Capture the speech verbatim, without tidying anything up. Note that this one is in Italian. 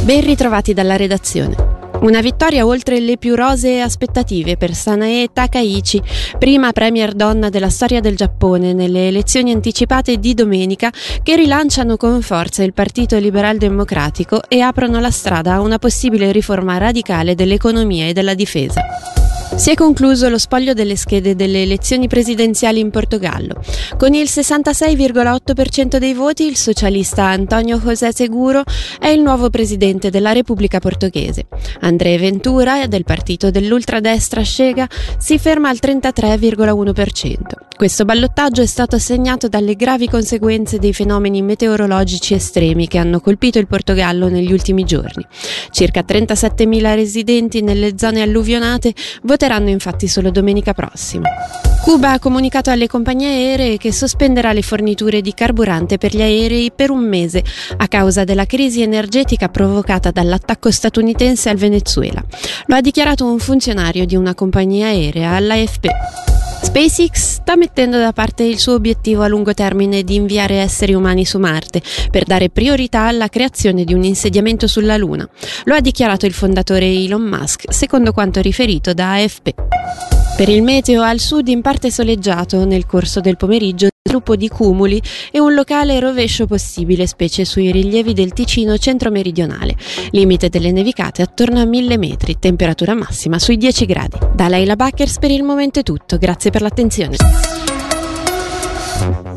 Ben ritrovati dalla redazione. Una vittoria oltre le più rosee aspettative per Sanae Takaichi, prima premier donna della storia del Giappone nelle elezioni anticipate di domenica, che rilanciano con forza il Partito Liberal Democratico e aprono la strada a una possibile riforma radicale dell'economia e della difesa. Si è concluso lo spoglio delle schede delle elezioni presidenziali in Portogallo. Con il sessantasei virgola otto per cento dei voti, il socialista António José Seguro è il nuovo presidente della Repubblica Portoghese. André Ventura, del partito dell'ultradestra Chega, si ferma al trentatré virgola uno per cento. Questo ballottaggio è stato segnato dalle gravi conseguenze dei fenomeni meteorologici estremi che hanno colpito il Portogallo negli ultimi giorni. Circa trentasettemila residenti nelle zone alluvionate voteranno infatti solo domenica prossima. Cuba ha comunicato alle compagnie aeree che sospenderà le forniture di carburante per gli aerei per un mese a causa della crisi energetica provocata dall'attacco statunitense al Venezuela. Lo ha dichiarato un funzionario di una compagnia aerea all'A F P. SpaceX sta mettendo da parte il suo obiettivo a lungo termine di inviare esseri umani su Marte per dare priorità alla creazione di un insediamento sulla Luna. Lo ha dichiarato il fondatore Elon Musk, secondo quanto riferito da A F P. Per il meteo, al sud in parte soleggiato nel corso del pomeriggio, sviluppo di cumuli e un locale rovescio possibile, specie sui rilievi del Ticino centro-meridionale. Limite delle nevicate attorno a mille metri, temperatura massima sui dieci gradi. Da Leila Backers per il momento è tutto, grazie per l'attenzione.